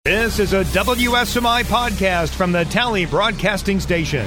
This is a WSMI podcast from the Tally Broadcasting Station.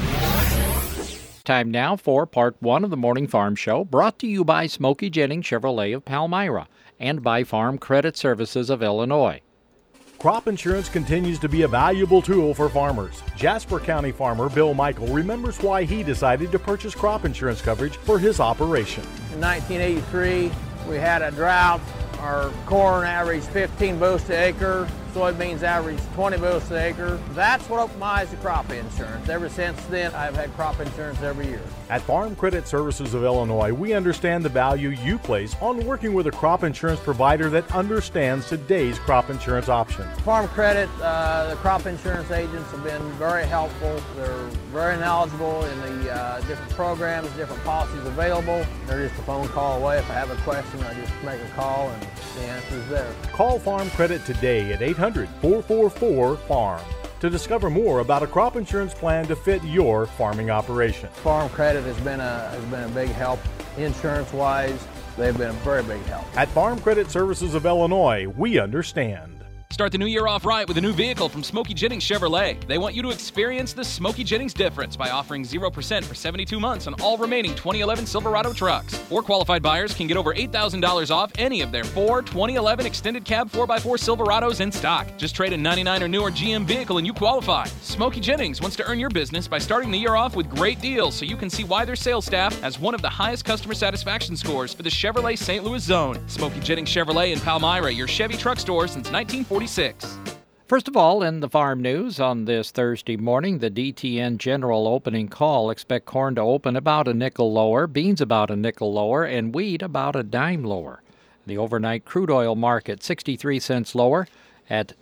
Time now for part one of the Morning Farm Show, brought to you by Smokey Jennings Chevrolet of Palmyra and by Farm Credit Services of Illinois. Crop insurance continues to be a valuable tool for farmers. Jasper County farmer Bill Michael remembers why he decided to purchase crop insurance coverage for his operation. In 1983, we had a drought. Our corn averaged 15 bushels to acre. Soybeans averaged 20 bushels to acre. That's what opened my eyes to crop insurance. Ever since then, I've had crop insurance every year. At Farm Credit Services of Illinois, we understand the value you place on working with a crop insurance provider that understands today's crop insurance options. Farm Credit, the crop insurance agents have been very helpful. They're very knowledgeable in the different programs, different policies available. They're just a phone call away. If I have a question, I just make a call and the answer is there. Call Farm Credit today at 800-444-FARM to discover more about a crop insurance plan to fit your farming operation. Farm Credit has been a big help insurance-wise. They've been a very big help. At Farm Credit Services of Illinois, we understand. Start the new year off right with a new vehicle from Smokey Jennings Chevrolet. They want you to experience the Smokey Jennings difference by offering 0% for 72 months on all remaining 2011 Silverado trucks. Or qualified buyers can get over $8,000 off any of their 4 2011 extended cab 4x4 Silverados in stock. Just trade a 99 or newer GM vehicle and you qualify. Smokey Jennings wants to earn your business by starting the year off with great deals so you can see why their sales staff has one of the highest customer satisfaction scores for the Chevrolet St. Louis zone. Smokey Jennings Chevrolet in Palmyra, your Chevy truck store since 1946. First of all, in the farm news on this Thursday morning, the DTN General opening call. Expect corn to open about a nickel lower, beans about a nickel lower, and wheat about a dime lower. The overnight crude oil market 63 cents lower at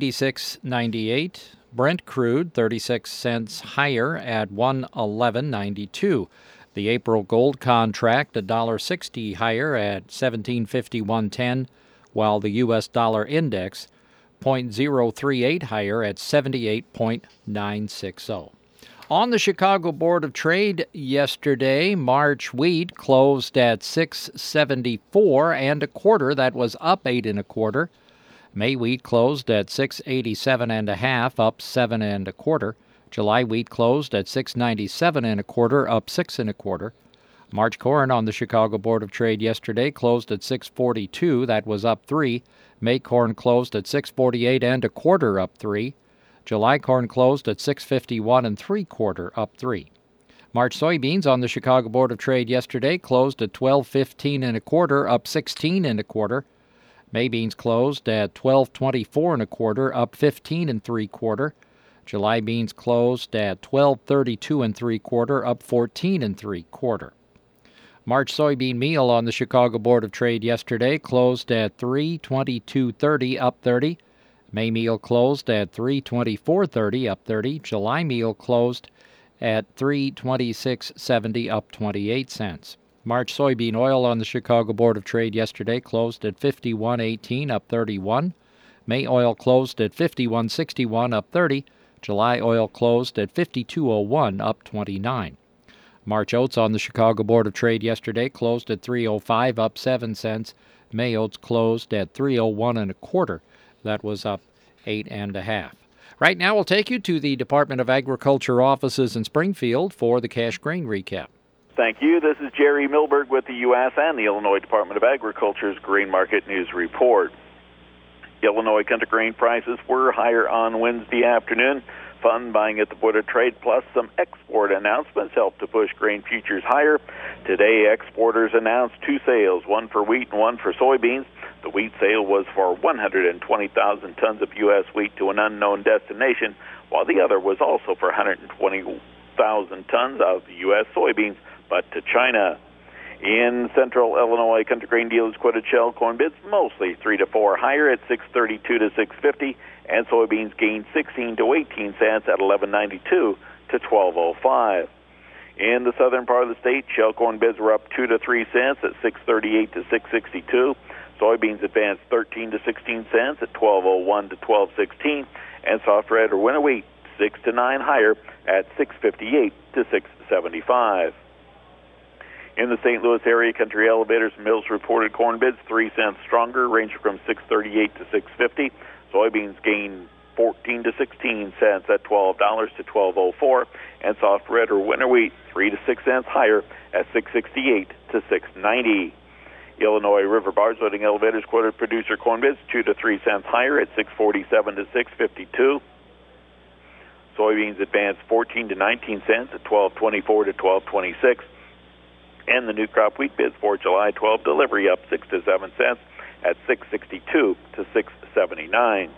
96.98. Brent crude 36 cents higher at 111.92. The April gold contract $1.60 higher at 1751.10, while the U.S. dollar index 0.038 higher at 78.960. On the Chicago Board of Trade yesterday, March wheat closed at $6.74 and a quarter. That was up 8 1/4. May wheat closed at $6.87 1/2, up 7 1/4. July wheat closed at $6.97 1/4, up 6 1/4. March corn on the Chicago Board of Trade yesterday closed at $6.42. That was up 3. May corn closed at $6.48 1/4, up 3. July corn closed at $6.51 3/4, up 3. March soybeans on the Chicago Board of Trade yesterday closed at $12.15 1/4, up 16 1/4. May beans closed at $12.24 1/4, up 15 3/4. July beans closed at $12.32 3/4, up 14 3/4. March soybean meal on the Chicago Board of Trade yesterday closed at $3.2230, up 30. May meal closed at $3.2430, up 30. July meal closed at $3.2670, up 28 cents. March soybean oil on the Chicago Board of Trade yesterday closed at $51.18, up 31. May oil closed at $51.61, up 30. July oil closed at $52.01, up 29. March oats on the Chicago Board of Trade yesterday closed at $3.05, up 7 cents. May oats closed at $3.01 1/4. That was up 8 1/2. Right now, we'll take you to the Department of Agriculture offices in Springfield for the cash grain recap. Thank you. This is Jerry Milberg with the U.S. and the Illinois Department of Agriculture's Grain Market News Report. Illinois country grain prices were higher on Wednesday afternoon. Fund buying at the Board of Trade plus some export announcements helped to push grain futures higher. Today, exporters announced 2 sales, one for wheat and one for soybeans. The wheat sale was for 120,000 tons of U.S. wheat to an unknown destination, while the other was also for 120,000 tons of U.S. soybeans, but to China. In central Illinois, country grain dealers quoted shell corn bids mostly 3 to 4 higher at $6.32 to $6.50, and soybeans gained 16 to 18 cents at $11.92 to $12.05. In the southern part of the state, shell corn bids were up 2 to 3 cents at $6.38 to $6.62. Soybeans advanced 13 to 16 cents at $12.01 to $12.16, and soft red or winter wheat 6 to 9 higher at $6.58 to $6.75. In the St. Louis area, country elevators and mills reported corn bids 3 cents stronger, ranging from $6.38 to $6.50. Soybeans gained 14 to 16 cents at $12 to $12.04, and soft red or winter wheat 3 to 6 cents higher at $6.68 to $6.90. Illinois River bars loading elevators quoted producer corn bits 2 to 3 cents higher at $6.47 to $6.52. Soybeans advanced 14 to 19 cents at $12.24 to $12.26. And the new crop wheat bids for July 12 delivery up 6 to 7 cents at $6.62 to $6.79.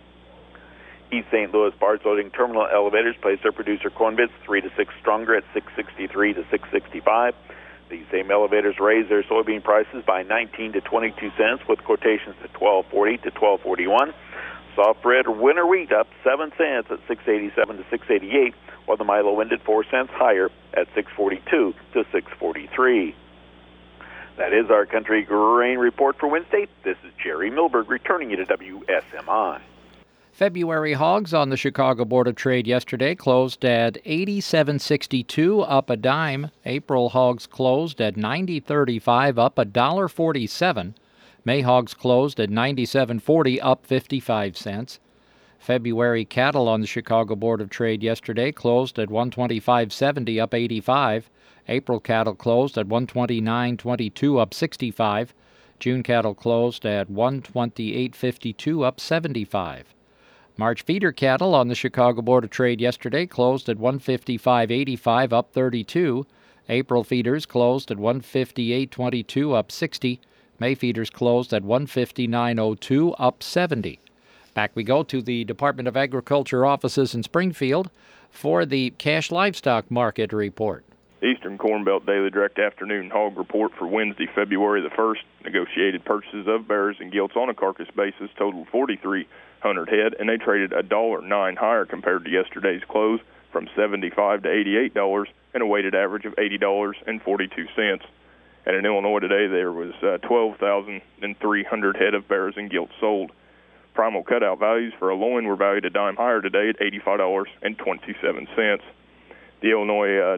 East St. Louis barge loading terminal elevators placed their producer corn bits 3 to 6 stronger at $6.63 to $6.65. These same elevators raised their soybean prices by 19 to 22 cents with quotations at $12.40 to $12.41. Soft red winter wheat up 7 cents at $6.87 to $6.88, while the Milo ended 4 cents higher at $6.42 to $6.43. That is our country grain report for Wednesday. This is Jerry Milberg returning you to WSMI. February hogs on the Chicago Board of Trade yesterday closed at $87.62, up a dime. April hogs closed at $90.35, up $1.47. May hogs closed at $97.40, up 55 cents. February cattle on the Chicago Board of Trade yesterday closed at $125.70, up 85. April cattle closed at $129.22, up 65. June cattle closed at $128.52, up 75. March feeder cattle on the Chicago Board of Trade yesterday closed at $155.85, up 32. April feeders closed at $158.22, up 60. May feeders closed at $159.02, up 70. Back we go to the Department of Agriculture offices in Springfield for the cash livestock market report. Eastern Corn Belt Daily Direct Afternoon Hog Report for Wednesday, February the 1st. Negotiated purchases of bears and gilts on a carcass basis totaled 4,300 head, and they traded $1.09 higher compared to yesterday's close from $75 to $88 and a weighted average of $80.42. And in Illinois today, there was 12,300 head of bears and gilts sold. Primal cutout values for a loin were valued a dime higher today at $85.27. The Illinois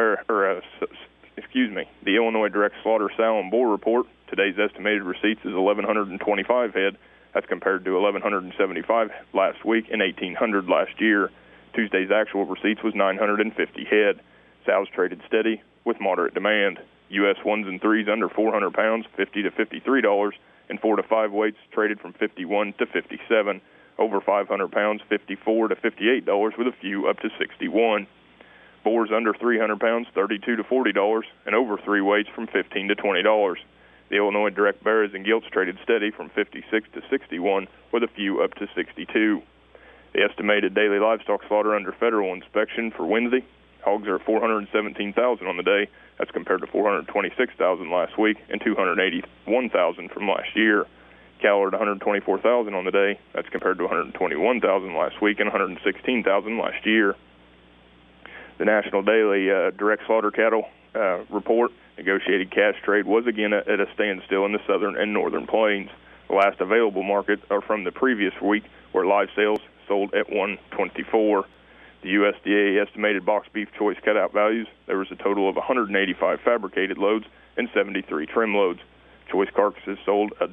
the Illinois Direct Slaughter Sow and Boar Report. Today's estimated receipts is 1,125 head. That's compared to 1,175 last week and 1,800 last year. Tuesday's actual receipts was 950 head. Sows traded steady with moderate demand. U.S. 1s and 3s under 400 pounds, $50 to $53, and 4 to 5 weights traded from $51 to $57. Over 500 pounds, $54 to $58, with a few up to $61. Boars under 300 pounds, $32 to $40, and over 3 weights from $15 to $20. The Illinois Direct Bears and Gilts traded steady from 56 to 61, with a few up to 62. The estimated daily livestock slaughter under federal inspection for Wednesday, hogs are at 417,000 on the day. That's compared to 426,000 last week and 281,000 from last year. Cattle are at 124,000 on the day. That's compared to 121,000 last week and 116,000 last year. The National Daily Direct Slaughter Cattle report, negotiated cash trade was again at a standstill in the southern and northern plains. The last available markets are from the previous week, where live sales sold at 124. The USDA estimated box beef choice cutout values. There was a total of 185 fabricated loads and 73 trim loads. Choice carcasses sold up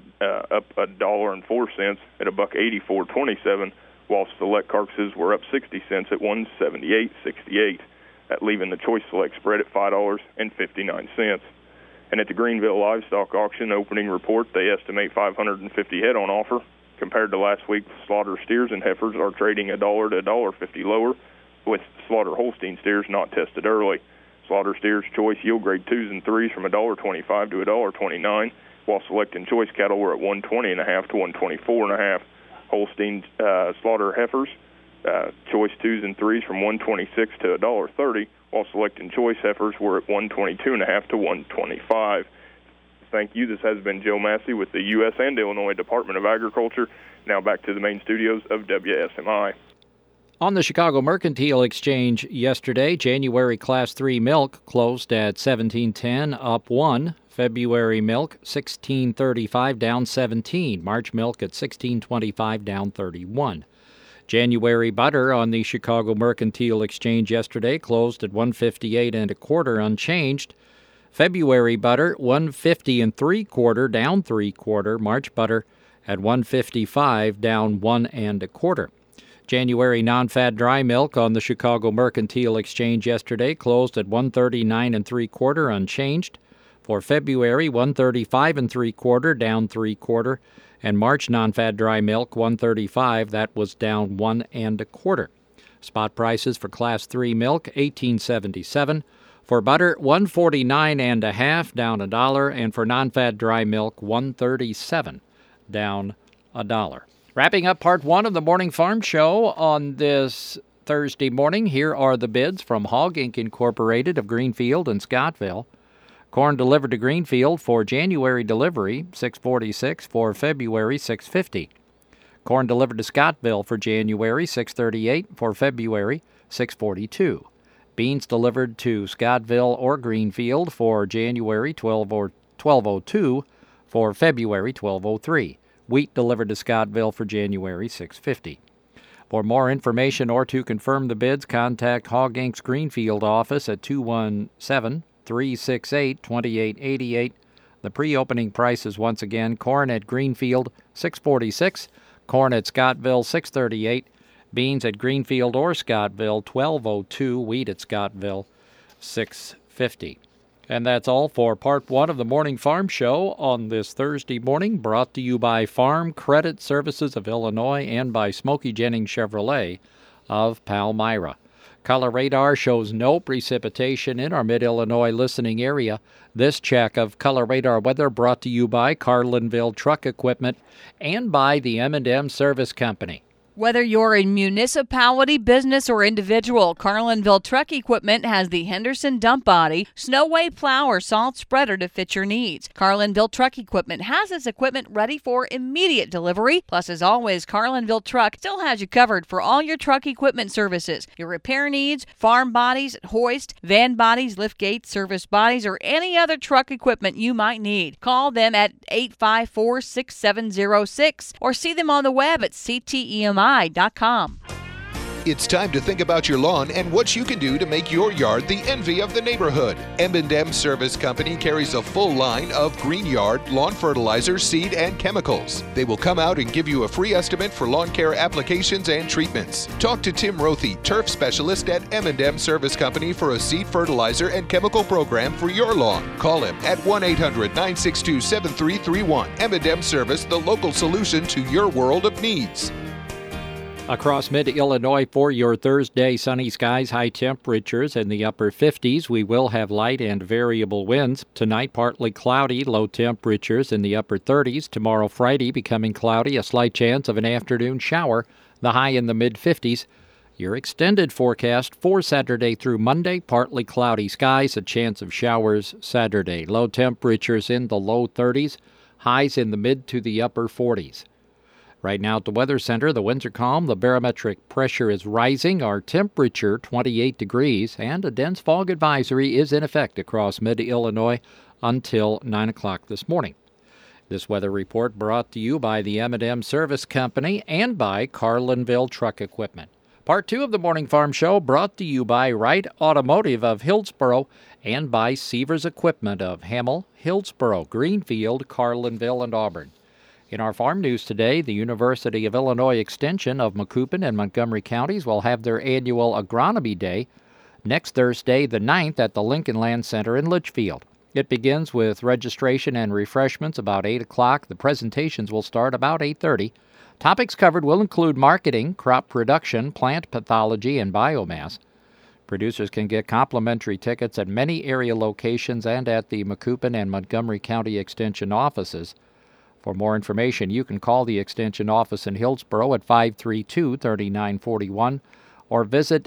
$1.04 at $1.84.27, while select carcasses were up 60 cents at $1.78.68. That leaving the choice select spread at $5.59. And at the Greenville Livestock Auction opening report, they estimate 550 head on offer. Compared to last week, slaughter steers and heifers are trading $1 to $1.50 lower, with slaughter Holstein steers not tested early. Slaughter steers choice yield grade 2s and 3s from $1.25 to $1.29, while select and choice cattle were at $120.5 to $124.5. Holstein slaughter heifers choice 2s and 3s from $126 to $1.30, while select and choice heifers were at $122.5 to $125. Thank you. This has been Joe Massey with the U.S. and Illinois Department of Agriculture. Now back to the main studios of WSMI. On the Chicago Mercantile Exchange yesterday, January Class 3 milk closed at $17.10, up 1. February milk, $16.35, down 17. March milk at $16.25, down 31. January butter on the Chicago Mercantile Exchange yesterday closed at $1.58 1/4, unchanged. February butter, $1.50 3/4, down 3/4. March butter at $1.55, down 1 1/4. January non-fat dry milk on the Chicago Mercantile Exchange yesterday closed at 139 3/4 unchanged. For February, 135 3/4 down 3/4, and March non-fat dry milk 135, that was down 1 1/4. Spot prices for Class 3 milk $18.77. For butter, $149 1/2, down $1, and for non-fat dry milk, $137, down $1. Wrapping up part one of the Morning Farm Show on this Thursday morning, here are the bids from Hog Inc. Incorporated of Greenfield and Scottville. Corn delivered to Greenfield for January delivery, $6.46, for February, $6.50. Corn delivered to Scottville for January, $6.38, for February, $6.42. Beans delivered to Scottville or Greenfield for January, $12.02, for February, $12.03. Wheat delivered to Scottville for January, $6.50. For more information or to confirm the bids, contact Hog Inc.'s Greenfield office at 217-368-2888. The pre-opening prices once again: corn at Greenfield, $6.46, corn at Scottville, $6.38, beans at Greenfield or Scottville, $12.02, wheat at Scottville, $6.50. And that's all for part one of the Morning Farm Show on this Thursday morning, brought to you by Farm Credit Services of Illinois and by Smokey Jennings Chevrolet of Palmyra. Color radar shows no precipitation in our mid-Illinois listening area. This check of color radar weather brought to you by Carlinville Truck Equipment and by the M&M Service Company. Whether you're a municipality, business, or individual, Carlinville Truck Equipment has the Henderson dump body, Snowway plow, or salt spreader to fit your needs. Carlinville Truck Equipment has its equipment ready for immediate delivery. Plus, as always, Carlinville Truck still has you covered for all your truck equipment services. Your repair needs, farm bodies, hoist, van bodies, lift gates, service bodies, or any other truck equipment you might need. Call them at 854-6706 or see them on the web at ctemi.com. It's time to think about your lawn and what you can do to make your yard the envy of the neighborhood. M&M Service Company carries a full line of green yard, lawn fertilizer, seed, and chemicals. They will come out and give you a free estimate for lawn care applications and treatments. Talk to Tim Rothy, turf specialist at M&M Service Company, for a seed fertilizer and chemical program for your lawn. Call him at 1-800-962-7331. M&M Service, the local solution to your world of needs. Across mid-Illinois for your Thursday, sunny skies, high temperatures in the upper 50s. We will have light and variable winds. Tonight, partly cloudy, low temperatures in the upper 30s. Tomorrow, Friday, becoming cloudy, a slight chance of an afternoon shower, the high in the mid-50s. Your extended forecast for Saturday through Monday, partly cloudy skies, a chance of showers Saturday. Low temperatures in the low 30s, highs in the mid to the upper 40s. Right now at the Weather Center, the winds are calm, the barometric pressure is rising, our temperature 28 degrees, and a dense fog advisory is in effect across mid-Illinois until 9 o'clock this morning. This weather report brought to you by the M&M Service Company and by Carlinville Truck Equipment. Part 2 of the Morning Farm Show brought to you by Wright Automotive of Hillsboro and by Seavers Equipment of Hamel, Hillsboro, Greenfield, Carlinville, and Auburn. In our farm news today, the University of Illinois Extension of Macoupin and Montgomery counties will have their annual Agronomy Day next Thursday, the 9th, at the Lincoln Land Center in Litchfield. It begins with registration and refreshments about 8 o'clock. The presentations will start about 8:30. Topics covered will include marketing, crop production, plant pathology, and biomass. Producers can get complimentary tickets at many area locations and at the Macoupin and Montgomery County Extension offices. For more information, you can call the Extension office in Hillsboro at 532-3941 or visit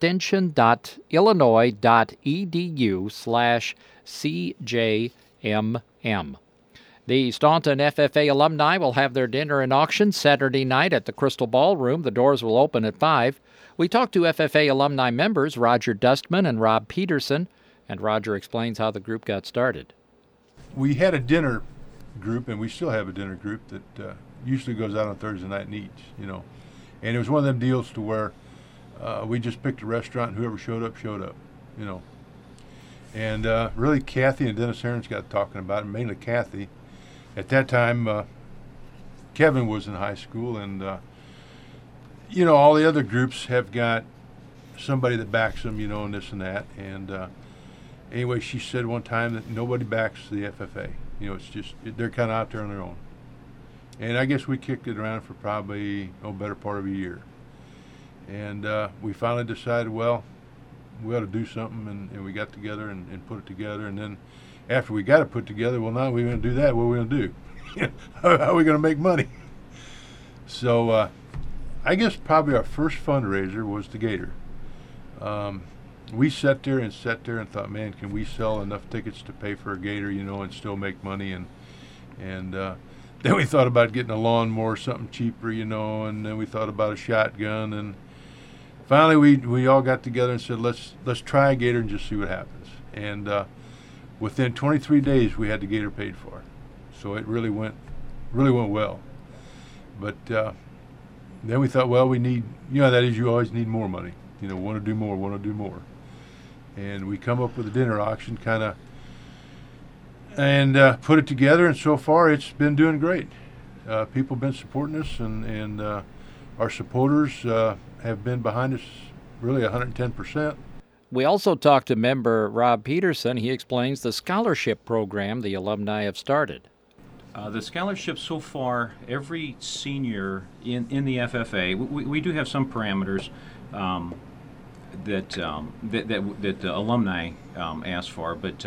extension.illinois.edu/CJMM. The Staunton FFA alumni will have their dinner and auction Saturday night at the Crystal Ballroom. The doors will open at 5. We talked to FFA alumni members Roger Dustman and Rob Peterson, and Roger explains how the group got started. We had a dinner group, and we still have a dinner group that usually goes out on Thursday night and eats, and it was one of them deals to where we just picked a restaurant, and whoever showed up, and really Kathy and Dennis Herons got talking about it, mainly Kathy. At that time, Kevin was in high school, and all the other groups have got somebody that backs them, and this and that. And anyway, she said one time that nobody backs the FFA. It's just, they're kind of out there on their own. And I guess we kicked it around for probably, better part of a year. And we finally decided, well, we ought to do something, and we got together and put it together. And then after we got it put together, well, now we're going to do that. What are we going to do? How are we going to make money? So I guess probably our first fundraiser was the Gator. We sat there and thought, man, can we sell enough tickets to pay for a Gator, and still make money? And then we thought about getting a lawnmower, something cheaper, and then we thought about a shotgun. And finally we all got together and said, let's try a Gator and just see what happens. And within 23 days, we had the Gator paid for. So it really went well. But then we thought, well, we need, that is, you always need more money. Want to do more. And we come up with a dinner auction and put it together, and so far it's been doing great. People have been supporting us, and our supporters have been behind us really 110%. We also talked to member Rob Peterson. He explains the scholarship program the alumni have started. The scholarship so far, every senior in the FFA, we do have some parameters that the alumni asked for, but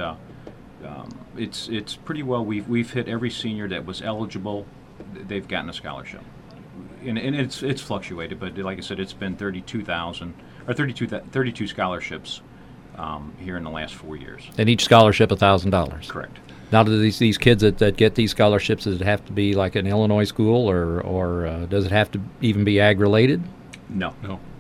it's pretty well. We've hit every senior that was eligible. They've gotten a scholarship, and it's fluctuated, but like I said, it's been 32 scholarships here in the last 4 years. And each scholarship $1,000. Correct. Now, do these kids that get these scholarships, does it have to be like an Illinois school, or does it have to even be ag-related? No.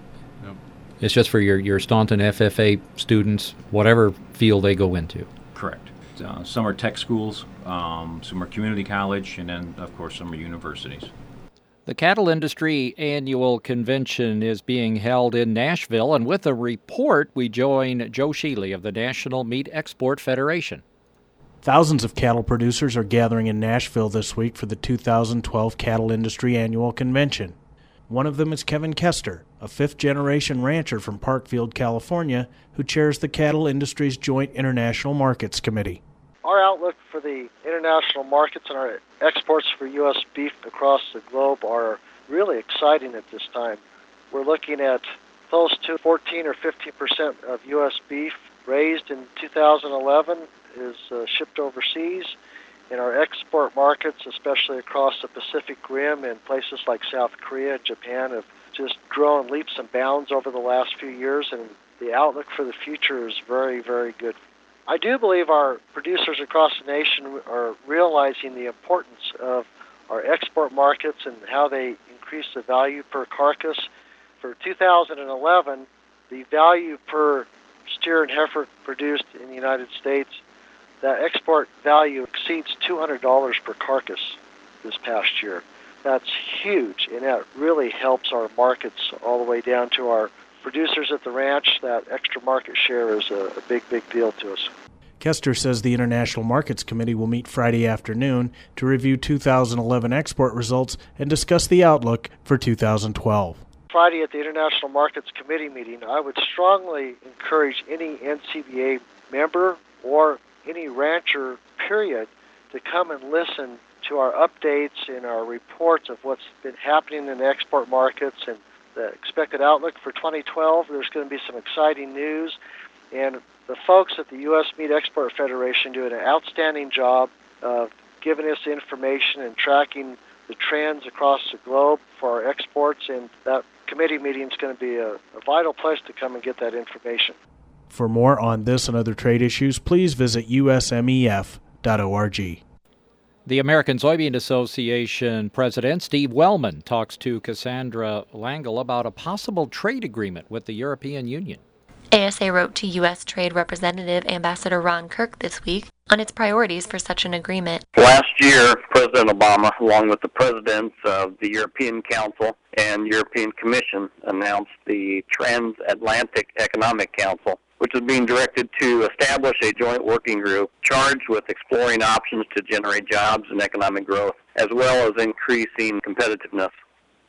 It's just for your Staunton FFA students, whatever field they go into. Correct. Some are tech schools, some are community college, and then, of course, some are universities. The Cattle Industry Annual Convention is being held in Nashville, and with a report, we join Joe Sheely of the National Meat Export Federation. Thousands of cattle producers are gathering in Nashville this week for the 2012 Cattle Industry Annual Convention. One of them is Kevin Kester, a fifth-generation rancher from Parkfield, California, who chairs the Cattle Industry's Joint International Markets Committee. Our outlook for the international markets and our exports for U.S. beef across the globe are really exciting at this time. We're looking at close to 14 or 15% of U.S. beef raised in 2011 is shipped overseas. In our export markets, especially across the Pacific Rim and places like South Korea and Japan, have just grown leaps and bounds over the last few years, and the outlook for the future is very, very good. I do believe our producers across the nation are realizing the importance of our export markets and how they increase the value per carcass. For 2011, the value per steer and heifer produced in the United States, that export value exceeds $200 per carcass this past year. That's huge, and that really helps our markets all the way down to our producers at the ranch. That extra market share is a big, big deal to us. Kester says the International Markets Committee will meet Friday afternoon to review 2011 export results and discuss the outlook for 2012. Friday at the International Markets Committee meeting, I would strongly encourage any NCBA member or any rancher, period, to come and listen to our updates and our reports of what's been happening in the export markets and the expected outlook for 2012. There's going to be some exciting news, and the folks at the U.S. Meat Export Federation do an outstanding job of giving us information and tracking the trends across the globe for our exports, and that committee meeting is going to be a vital place to come and get that information. For more on this and other trade issues, please visit usmef.org. The American Soybean Association President Steve Wellman talks to Cassandra Langle about a possible trade agreement with the European Union. ASA wrote to U.S. Trade Representative Ambassador Ron Kirk this week on its priorities for such an agreement. Last year, President Obama, along with the presidents of the European Council and European Commission, announced the Transatlantic Economic Council, which is being directed to establish a joint working group charged with exploring options to generate jobs and economic growth, as well as increasing competitiveness.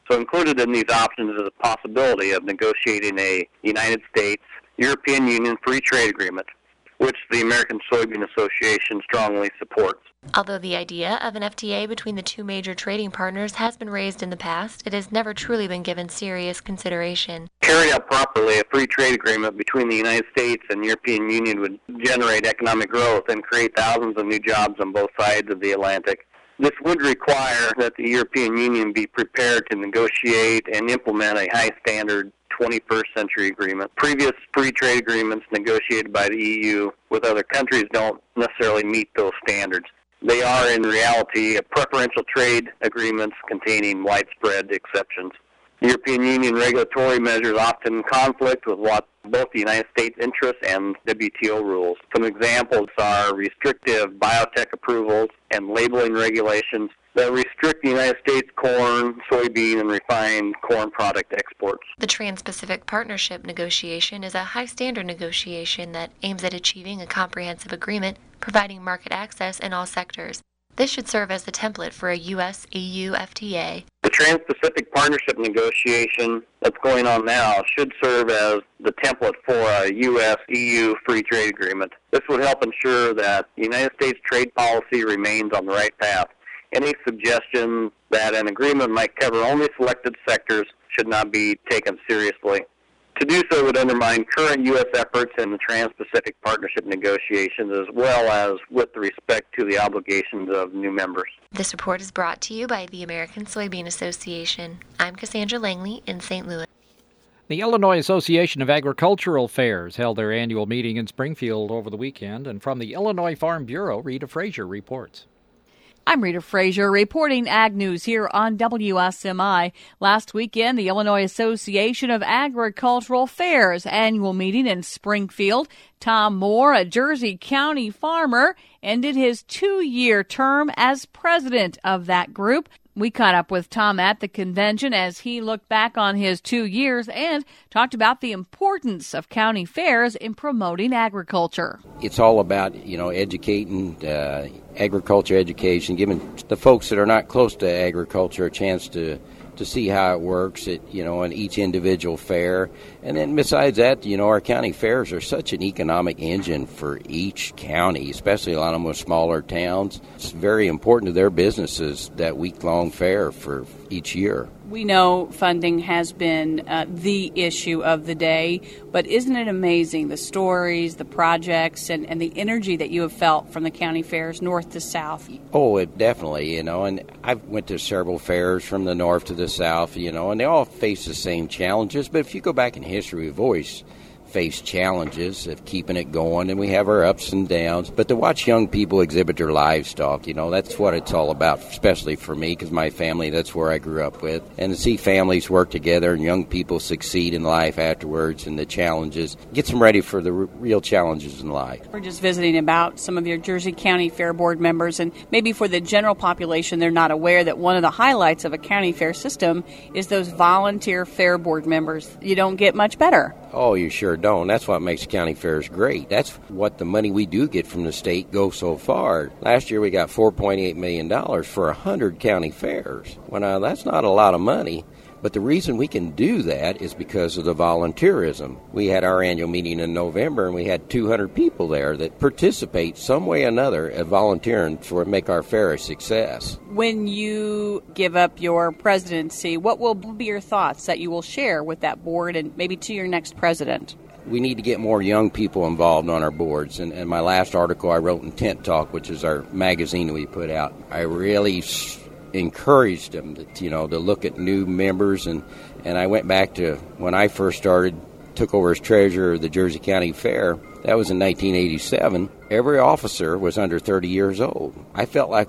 So included in these options is the possibility of negotiating a United States-European Union free trade agreement, which the American Soybean Association strongly supports. Although the idea of an FTA between the two major trading partners has been raised in the past, it has never truly been given serious consideration. Carried out properly, a free trade agreement between the United States and the European Union would generate economic growth and create thousands of new jobs on both sides of the Atlantic. This would require that the European Union be prepared to negotiate and implement a high-standard 21st century agreement. Previous free trade agreements negotiated by the EU with other countries don't necessarily meet those standards. They are, in reality, preferential trade agreements containing widespread exceptions. European Union regulatory measures often conflict with what both the United States interests and WTO rules. Some examples are restrictive biotech approvals and labeling regulations that restrict the United States corn, soybean, and refined corn product exports. The Trans-Pacific Partnership negotiation is a high-standard negotiation that aims at achieving a comprehensive agreement providing market access in all sectors. This should serve as the template for a U.S.-EU FTA. The Trans-Pacific Partnership negotiation that's going on now should serve as the template for a U.S.-EU free trade agreement. This would help ensure that the United States trade policy remains on the right path. Any suggestion that an agreement might cover only selected sectors should not be taken seriously. To do so would undermine current U.S. efforts in the Trans-Pacific Partnership negotiations, as well as with respect to the obligations of new members. This report is brought to you by the American Soybean Association. I'm Cassandra Langley in St. Louis. The Illinois Association of Agricultural Fairs held their annual meeting in Springfield over the weekend, and from the Illinois Farm Bureau, Rita Frazier reports. I'm Rita Frazier reporting Ag News here on WSMI. Last weekend, the Illinois Association of Agricultural Fairs annual meeting in Springfield. Tom Moore, a Jersey County farmer, ended his 2-year term as president of that group. We caught up with Tom at the convention as he looked back on his 2 years and talked about the importance of county fairs in promoting agriculture. It's all about, educating, agriculture education, giving the folks that are not close to agriculture a chance to see how it works at, in each individual fair. And then besides that, our county fairs are such an economic engine for each county, especially a lot of them with smaller towns. It's very important to their businesses, that week-long fair for each year. We know funding has been the issue of the day, but isn't it amazing, the stories, the projects, and the energy that you have felt from the county fairs north to south? Oh, it definitely, and I went to several fairs from the north to the south, and they all face the same challenges. But if you go back in history, we've always faced challenges of keeping it going, and we have our ups and downs. But to watch young people exhibit their livestock, that's what it's all about, especially for me, because my family, that's where I grew up with. And to see families work together and young people succeed in life afterwards and the challenges, gets them ready for the real challenges in life. We're just visiting about some of your Jersey County Fair Board members, and maybe for the general population, they're not aware that one of the highlights of a county fair system is those volunteer fair board members. You don't get much better. Oh, you sure don't. That's what makes county fairs great. That's what the money we do get from the state goes so far. Last year we got $4.8 million for 100 county fairs. Well, now, that's not a lot of money. But the reason we can do that is because of the volunteerism. We had our annual meeting in November, and we had 200 people there that participate some way or another at volunteering to make our fair a success. When you give up your presidency, what will be your thoughts that you will share with that board and maybe to your next president? We need to get more young people involved on our boards. And my last article I wrote in Tent Talk, which is our magazine we put out, I really encouraged them to look at new members, and I went back to when I first started, took over as treasurer of the Jersey County Fair. That was in 1987. Every officer was under 30 years old. I felt like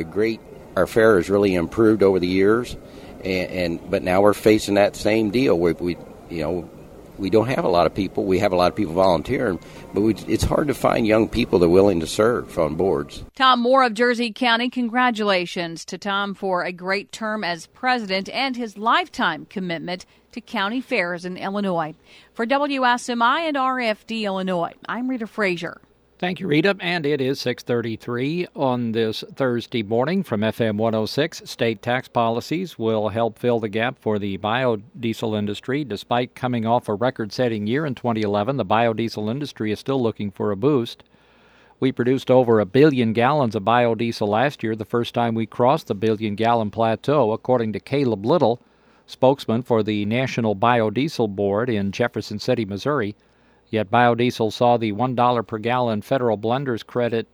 our fair has really improved over the years, but now we're facing that same deal where we don't have a lot of people. We have a lot of people volunteering, but it's hard to find young people that are willing to serve on boards. Tom Moore of Jersey County, congratulations to Tom for a great term as president and his lifetime commitment to county fairs in Illinois. For WSMI and RFD Illinois, I'm Rita Frazier. Thank you, Rita. And it is 6:33 on this Thursday morning from FM 106. State tax policies will help fill the gap for the biodiesel industry. Despite coming off a record-setting year in 2011, the biodiesel industry is still looking for a boost. We produced over 1 billion gallons of biodiesel last year, the first time we crossed the billion-gallon plateau, according to Caleb Little, spokesman for the National Biodiesel Board in Jefferson City, Missouri. Yet biodiesel saw the $1 per gallon federal blenders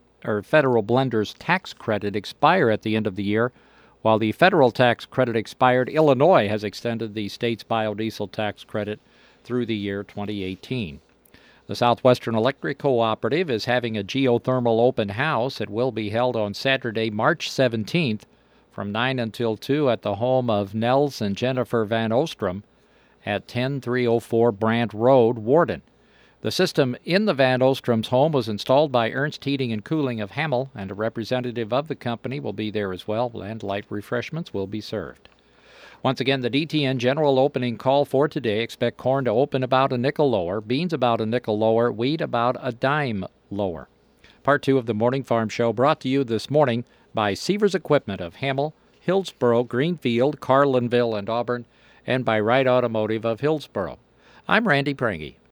tax credit expire at the end of the year. While the federal tax credit expired, Illinois has extended the state's biodiesel tax credit through the year 2018. The Southwestern Electric Cooperative is having a geothermal open house. It will be held on Saturday, March 17th from 9 until 2 at the home of Nels and Jennifer Van Ostrom at 10304 Brant Road, Warden. The system in the Van Ostrom's home was installed by Ernst Heating and Cooling of Hamel, and a representative of the company will be there as well, and light refreshments will be served. Once again, the DTN general opening call for today. Expect corn to open about a nickel lower, beans about a nickel lower, wheat about a dime lower. Part 2 of the Morning Farm Show brought to you this morning by Seavers Equipment of Hamel, Hillsboro, Greenfield, Carlinville, and Auburn, and by Wright Automotive of Hillsboro. I'm Randy Prange.